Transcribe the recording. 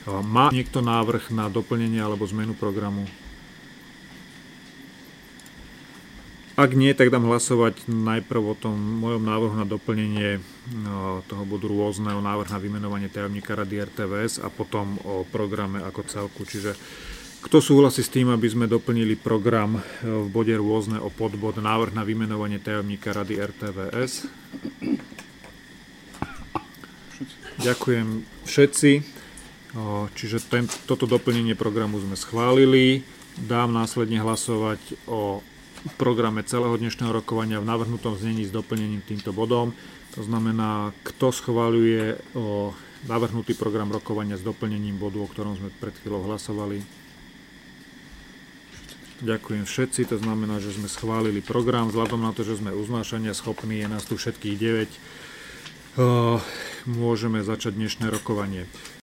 Má niekto návrh na doplnenie alebo zmenu programu? Ak nie, tak dám hlasovať najprv o tom mojom návrhu na doplnenie toho bodu rôzneho, návrh na vymenovanie tajomníka Rady RTVS a potom o programe ako celku. Čiže kto súhlasí s tým, aby sme doplnili program v bode rôzne o podbod návrh na vymenovanie tajomníka Rady RTVS? Ďakujem všetci. Čiže toto doplnenie programu sme schválili. Dám následne hlasovať o programe celého dnešného rokovania v navrhnutom znení s doplnením týmto bodom. To znamená, kto schvaľuje navrhnutý program rokovania s doplnením bodu, o ktorom sme pred chvíľou hlasovali. Ďakujem všetci, to znamená, že sme schválili program. Vzhľadom na to, že sme uznášania schopní, je nás tu všetkých 9. Môžeme začať dnešné rokovanie.